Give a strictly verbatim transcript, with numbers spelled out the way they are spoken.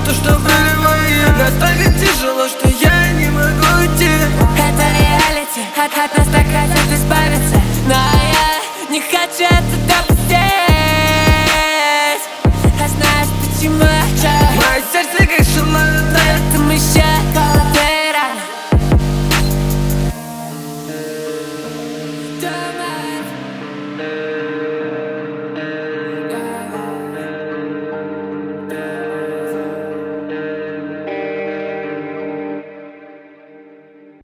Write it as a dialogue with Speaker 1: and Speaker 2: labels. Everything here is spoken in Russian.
Speaker 1: То, что были мои, настолько тяжело, что я не могу уйти.
Speaker 2: Это реалити, от, от нас так хотят избавиться, но я не хочу это допустить.